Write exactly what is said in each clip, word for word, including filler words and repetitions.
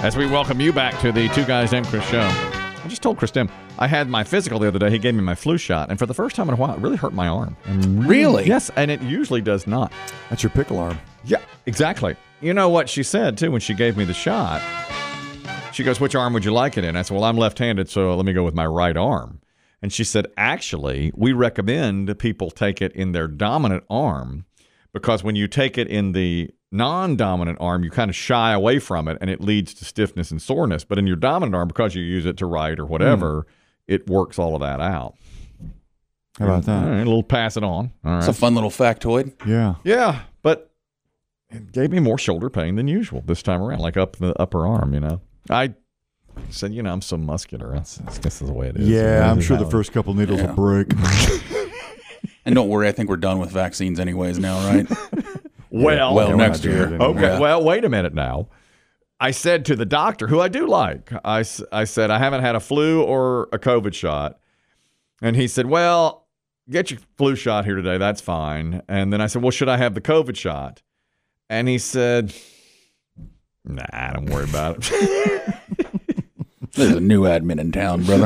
as we welcome you back to the Two Guys Named Chris show. I just told Chris Dim I had my physical the other day. He gave me my flu shot, and for the first time in a while, it really hurt my arm. Really? really? Yes, and it usually does not. That's your pickle arm. Yeah, exactly. You know what she said, too, when she gave me the shot? She goes, which arm would you like it in? I said, well, I'm left-handed, so let me go with my right arm. And she said, actually, we recommend people take it in their dominant arm because when you take it in the non-dominant arm, you kind of shy away from it, and it leads to stiffness and soreness. But in your dominant arm, because you use it to write or whatever, mm. it works all of that out. How about that? All right, a little pass it on. All right. It's a fun little factoid. Yeah. Yeah, but it gave me more shoulder pain than usual this time around, like up the upper arm, you know. I said, you know, I'm so muscular. That's, I guess that's the way it is. Yeah, I'm sure the first couple needles yeah. will break. And don't worry, I think we're done with vaccines anyways now, right? well, well, next year. Anyway. Okay, yeah. Well, wait a minute now. I said to the doctor, who I do like, I, I said, I haven't had a flu or a COVID shot. And he said, well, get your flu shot here today. That's fine. And then I said, well, should I have the COVID shot? And he said, nah, don't worry about it. There's a new admin in town, brother.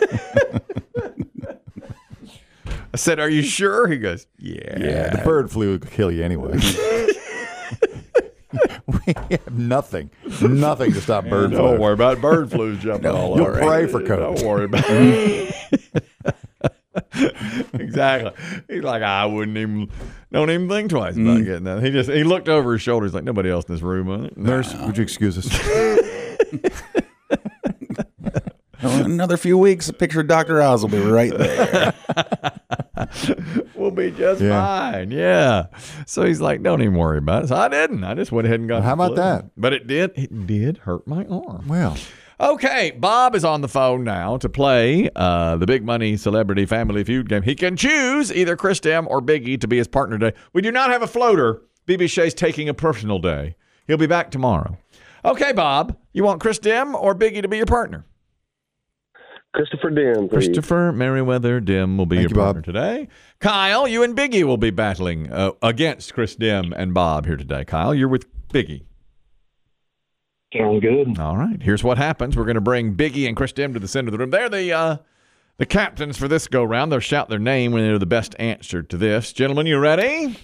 I said, are you sure? He goes, yeah. Yeah, the bird flu would kill you anyway. We have nothing, nothing to stop bird yeah, flu. Don't worry about it. Bird flu's jumping no, all You'll over. pray for COVID. Don't worry about it. Exactly. He's like, I wouldn't even, don't even think twice about mm. getting that. He just, he looked over his shoulder. He's like, nobody else in this room. Huh? Nurse, nah. would you excuse us? Well, in another few weeks, a picture of Doctor Oz will be right there. We'll be just yeah. fine. Yeah. So he's like, don't even worry about it. So I didn't. I just went ahead and got well, How about flu. that? But it did, it did hurt my arm. Well. Okay, Bob is on the phone now to play uh, the Big Money Celebrity Family Feud game. He can choose either Chris Dim or Biggie to be his partner today. We do not have a floater. B B Shay's taking a personal day. He'll be back tomorrow. Okay, Bob, you want Chris Dim or Biggie to be your partner? Christopher Dim, please. Christopher Merriweather Dim will be Thank your you, partner Bob. today. Kyle, you and Biggie will be battling uh, against Chris Dim and Bob here today. Kyle, you're with Biggie. Sounds good. All right. Here's what happens. We're going to bring Biggie and Chris Dim to the center of the room. They're the uh, the captains for this go-round. They'll shout their name when they know the best answer to this. Gentlemen, you ready?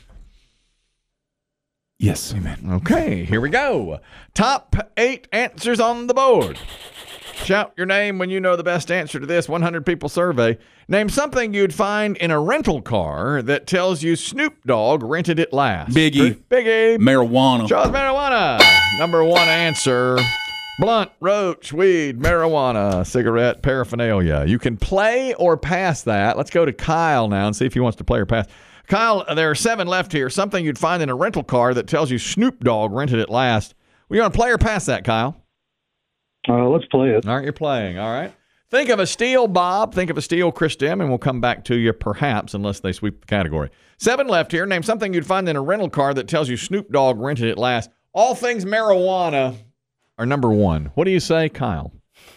Yes, amen. Okay, here we go. Top eight answers on the board. Shout your name when you know the best answer to this one hundred people survey. Name something you'd find in a rental car that tells you Snoop Dogg rented it last. Biggie. Biggie. Marijuana. Shaw's marijuana. Number one answer. Blunt, roach, weed, marijuana, cigarette, paraphernalia. You can play or pass that. Let's go to Kyle now and see if he wants to play or pass. Kyle, there are seven left here. Something you'd find in a rental car that tells you Snoop Dogg rented it last. We want to play or pass that, Kyle? Uh, let's play it. All right, you're playing. All right. Think of a steal, Bob. Think of a steal, Chris Dim, and we'll come back to you perhaps unless they sweep the category. Seven left here. Name something you'd find in a rental car that tells you Snoop Dogg rented it last. All things marijuana are number one. What do you say, Kyle?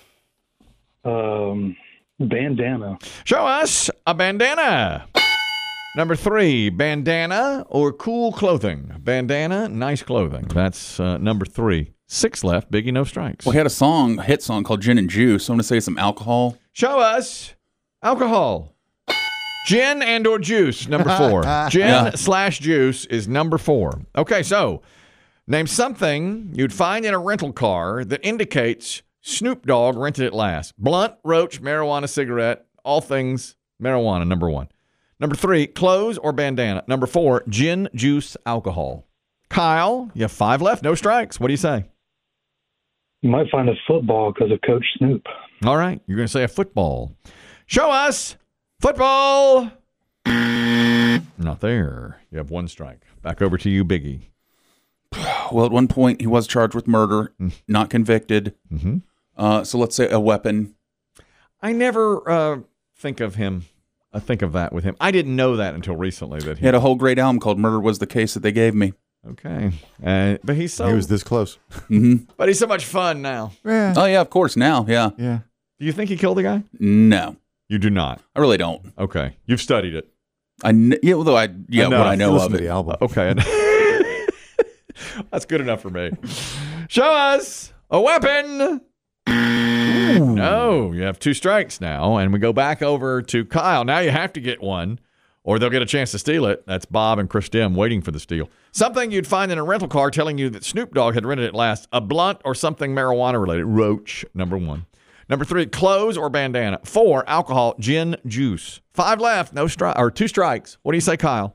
Um, bandana. Show us a bandana. Number three, bandana or cool clothing. Bandana, nice clothing. That's uh, number three. Six left. Biggie, no strikes. Well, he had a song, a hit song called Gin and Juice. So I'm going to say some alcohol. Show us alcohol. Gin and or juice, number four. Gin Yeah. slash juice is number four. Okay, so name something you'd find in a rental car that indicates Snoop Dogg rented it last. Blunt, roach, marijuana, cigarette, all things marijuana, number one. Number three, clothes or bandana. Number four, gin, juice, alcohol. Kyle, you have five left, no strikes. What do you say? You might find a football because of Coach Snoop. All right, you're going to say a football. Show us football. Not there. You have one strike. Back over to you, Biggie. Well, at one point, he was charged with murder, Mm. not convicted. Mm-hmm. Uh, so let's say a weapon. I never uh, think of him. I think of that with him. I didn't know that until recently. That he, He had a whole great album called Murder Was the Case That They Gave Me. Okay, uh, but he's so. He was this close. Mm-hmm. But he's so much fun now. Yeah. Oh, yeah, of course, now, yeah. Yeah. Do you think he killed the guy? No, You do not. I really don't. Okay, you've studied it. I kn- yeah, although I yeah, Enough. what I know Listen of to it. the album. Okay, that's good enough for me. Show us a weapon. No, you have two strikes now, and we go back over to Kyle. Now you have to get one, or they'll get a chance to steal it. That's Bob and Chris Dim waiting for the steal. Something you'd find in a rental car telling you that Snoop Dogg had rented it last. A blunt or something marijuana related. Roach, number one. Number three, clothes or bandana. Four, alcohol, gin, juice. Five left, no stri- or two strikes. What do you say, Kyle?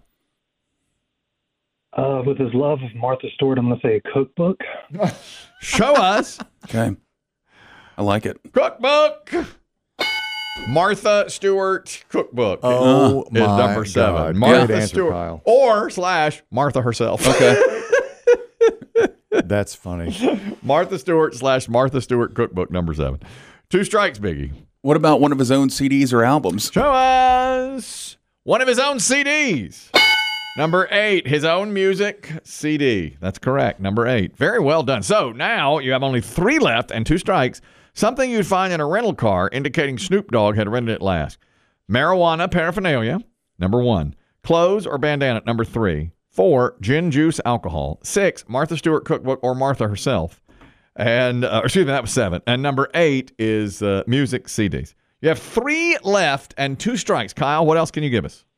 Uh, with his love of Martha Stewart, I'm going to say a cookbook. Show us. Okay. I like it. Cookbook. Martha Stewart cookbook. Oh, is my number seven. God. Martha Great answer, Stewart. Kyle. Or slash Martha herself. Okay. That's funny. Martha Stewart slash Martha Stewart cookbook number seven. Two strikes, Biggie. What about one of his own C Ds or albums? Show us one of his own C Ds. Number eight, his own music C D. That's correct. Number eight. Very well done. So now you have only three left and two strikes. Something you'd find in a rental car indicating Snoop Dogg had rented it last. Marijuana paraphernalia, number one. Clothes or bandana, number three. Four, gin, juice, alcohol. Six, Martha Stewart cookbook or Martha herself. And, uh, excuse me, that was seven. And number eight is uh, music C Ds. You have three left and two strikes. Kyle, what else can you give us?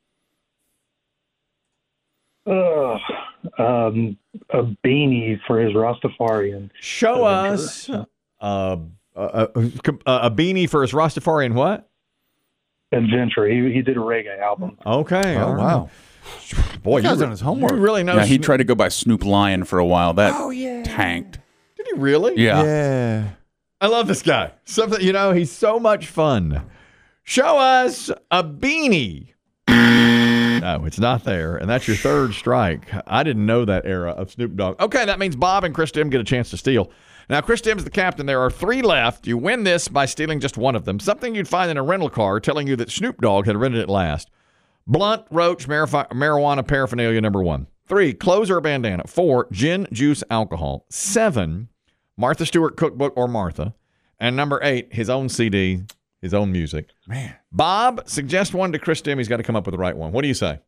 Uh, um, a beanie for his Rastafarian. Show adventure. us uh, a, a, a beanie for his Rastafarian what? Adventure. He, he did a reggae album. Okay. Oh, all right. wow. Boy, That guy's you, done his homework. You really know. Yeah, he Snoop- tried to go by Snoop Lion for a while. That Oh, yeah. tanked. Did he really? Yeah. Yeah. I love this guy. Something, you know, he's so much fun. Show us a beanie. No, it's not there. And that's your third strike. I didn't know that era of Snoop Dogg. Okay, that means Bob and Chris Dim get a chance to steal. Now, Chris Dim's the captain. There are three left. You win this by stealing just one of them. Something you'd find in a rental car telling you that Snoop Dogg had rented it last. Blunt, roach, marijuana, marijuana paraphernalia, number one. Three, clothes or bandana. Four, gin, juice, alcohol. Seven, Martha Stewart cookbook or Martha. And number eight, his own C D, his own music. Man. Bob, suggest one to Chris Dim. He's got to come up with the right one. What do you say?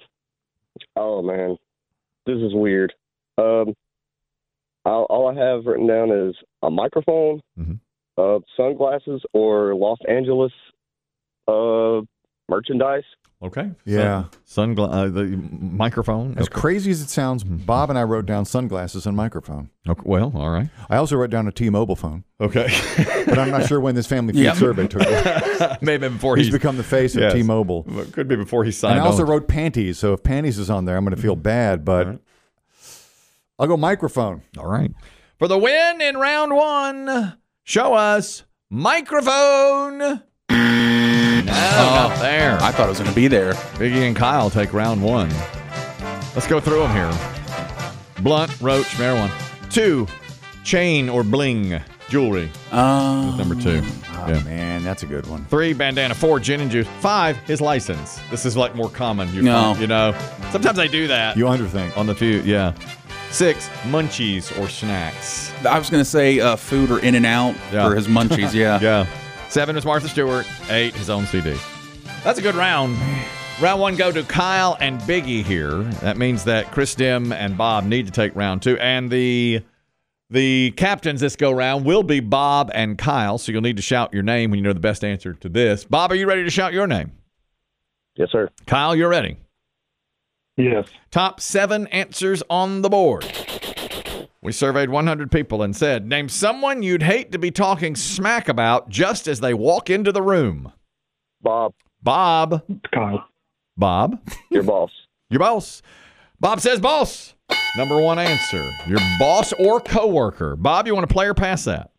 Oh man, this is weird. Um, all, all I have written down is a microphone, Mhm. uh, sunglasses, or Los Angeles uh, merchandise. Okay. Yeah. Sun, sungla- uh, the microphone. As Okay. crazy as it sounds, Bob and I wrote down sunglasses and microphone. Okay, well, all right. I also wrote down a T-Mobile phone, Okay. but I'm not sure when this family feud Yeah. survey took place. Maybe before He's he's, become the face of Yes. T-Mobile. could be before he signed And I also on. wrote panties, so if panties is on there, I'm going to feel bad, but All right. I'll go microphone. All right. For the win in round one, show us microphone. No, not there. I thought it was going to be there. Biggie and Kyle take round one. Let's go through them here. Blunt, roach, marijuana. Two, chain or bling, jewelry. Uh, Number two. Oh, Yeah. man, that's a good one. Three, bandana. Four, gin and juice. Five, his license. This is like more common. You, No. you know, sometimes they do that You underthink. on the few. Yeah. Six, munchies or snacks. I was going to say uh, food or In and Out Yeah. for his munchies. Yeah. Yeah. Seven is Martha Stewart. Eight, his own C D. That's a good round. Round one go to Kyle and Biggie here. That means that Chris Dim and Bob need to take round two. And the the captains this go round will be Bob and Kyle. So you'll need to shout your name when you know the best answer to this. Bob, are you ready to shout your name? Yes, sir. Kyle, you're ready. Yes. Top seven answers on the board. We surveyed one hundred people and said, name someone you'd hate to be talking smack about just as they walk into the room. Bob, Bob. Kyle. Bob. your boss. Your boss. Bob says boss. Number one answer. Your boss or coworker. Bob, you want to play or pass that?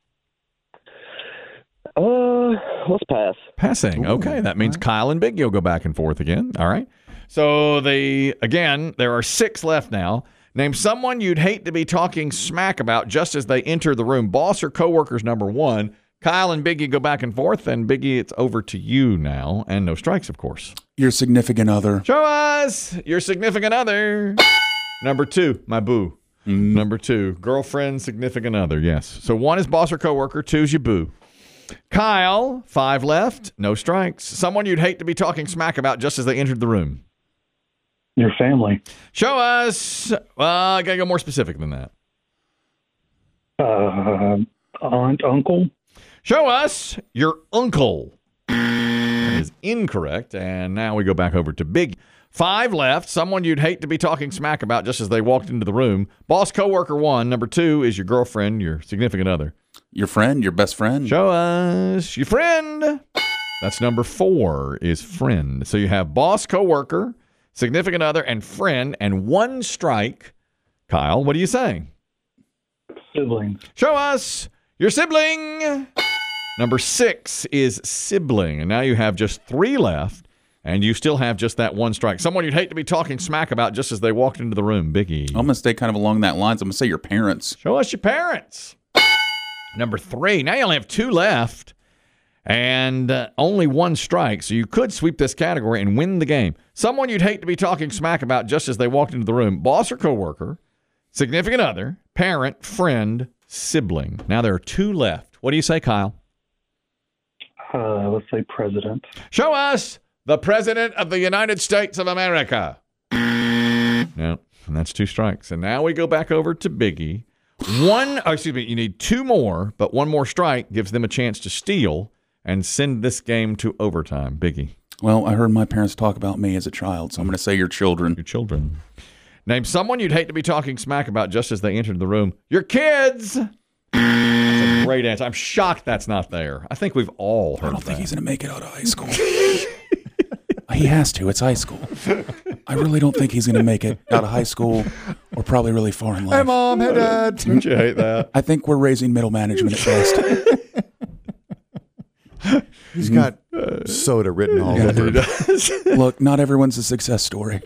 Uh, let's pass. Passing. Okay. That means Kyle and Biggie will go back and forth again. All right. So the again, there are six left now. Name someone you'd hate to be talking smack about just as they enter the room. Boss or coworker's number one. Kyle and Biggie go back and forth, and Biggie, it's over to you now. And no strikes, of course. Your significant other. Show us your significant other. Number two, my boo. Mm. Number two, girlfriend, significant other. Yes. So one is boss or coworker. Two is your boo. Kyle, five left. No strikes. Someone you'd hate to be talking smack about just as they entered the room. Your family. Show us. Well, I got to go more specific than that. Uh, Aunt, uncle. Show us your uncle. That is incorrect. And now we go back over to Big. Five left. Someone you'd hate to be talking smack about just as they walked into the room. Boss coworker one. Number two is your girlfriend, your significant other. Your friend, your best friend. Show us your friend. That's number four is friend. So you have boss, coworker, significant other, and friend, and one strike. Kyle, what are you saying? Siblings. Show us your sibling. Number six is sibling. And now you have just three left, and you still have just that one strike. Someone you'd hate to be talking smack about just as they walked into the room. Biggie. I'm going to stay kind of along that lines. I'm going to say your parents. Show us your parents. Number three. Now you only have two left and uh, only one strike. So you could sweep this category and win the game. Someone you'd hate to be talking smack about just as they walked into the room. Boss or coworker, significant other, parent, friend, sibling. Now there are two left. What do you say, Kyle? Uh, let's say president. Show us the President of the United States of America. No, and that's two strikes. And now we go back over to Biggie. One, oh, excuse me, you need two more, but one more strike gives them a chance to steal and send this game to overtime. Biggie. Well, I heard my parents talk about me as a child, so I'm going to say your children. Your children. Name someone you'd hate to be talking smack about just as they entered the room. Your kids. That's a great answer. I'm shocked that's not there. I think we've all heard I don't that. think he's going to make it out of high school. He has to. It's high school. I really don't think he's going to make it out of high school or probably really far in life. Hey, Mom. Hey, Dad. Don't you hate that? I think we're raising middle management at best. He's got soda written all over him. Look, not everyone's a success story.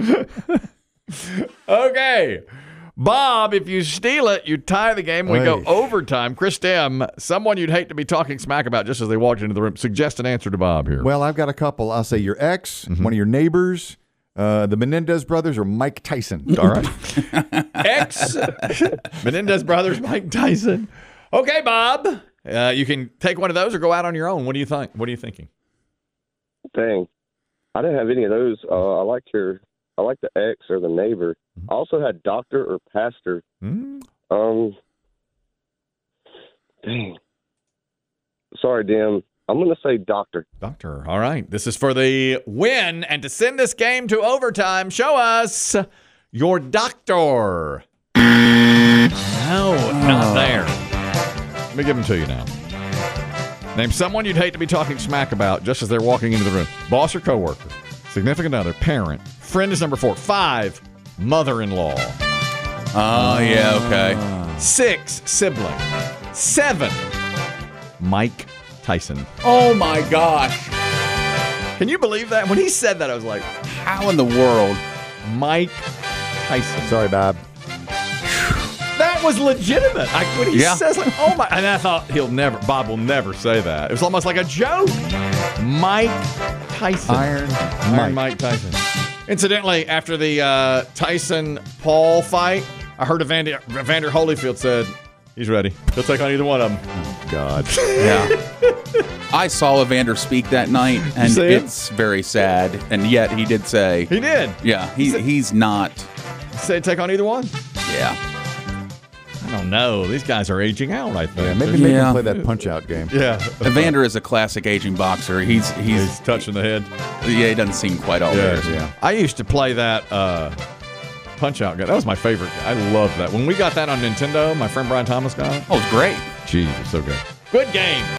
Okay. Bob, if you steal it, you tie the game. We go Hey. overtime. Chris Dem, someone you'd hate to be talking smack about just as they walked into the room. Suggest an answer to Bob here. Well, I've got a couple. I'll say your ex, Mm-hmm. one of your neighbors, uh, the Menendez brothers, or Mike Tyson. All right. Ex Menendez brothers, Mike Tyson. Okay, Bob. Uh, you can take one of those or go out on your own. What do you think? What are you thinking? Dang. I didn't have any of those. Uh, I liked your, I liked the ex or the neighbor. I also had doctor or pastor. Hmm? Um, dang. Sorry, Dim. I'm going to say doctor. Doctor. All right. This is for the win. And to send this game to overtime, show us your doctor. No, not there. Let me give them to you now. Name someone you'd hate to be talking smack about just as they're walking into the room. Boss or coworker, significant other, parent. Friend is number four. Five, mother-in-law. Oh, yeah, okay. Six, sibling. Seven, Mike Tyson. Oh, my gosh. Can you believe that? When he said that, I was like, How in the world? Mike Tyson. Sorry, Bob. That was legitimate. I, when he Yeah. says, like, oh my, and I thought he'll never, Bob will never say that. It was almost like a joke. Mike Tyson. Iron Iron Mike. Mike Tyson. Incidentally, after the uh, Tyson-Paul fight, I heard Evander, Evander Holyfield said he's ready. He'll take on either one of them. God. Yeah. I saw Evander speak that night, and see him? it's very sad. And yet he did say, He did. yeah, he, he's not, He said take on either one. yeah. I don't know. These guys are aging out, I think. Yeah, maybe make Yeah. him play that punch-out game. Yeah. Evander is a classic aging boxer. He's, he's, He's touching the head. yeah, he doesn't seem quite all there. Yeah. I used to play that uh, Punch-Out game. That was my favorite. I loved that. When we got that on Nintendo, my friend Brian Thomas got it. Oh, it's great. Jeez, it's so good. Good game.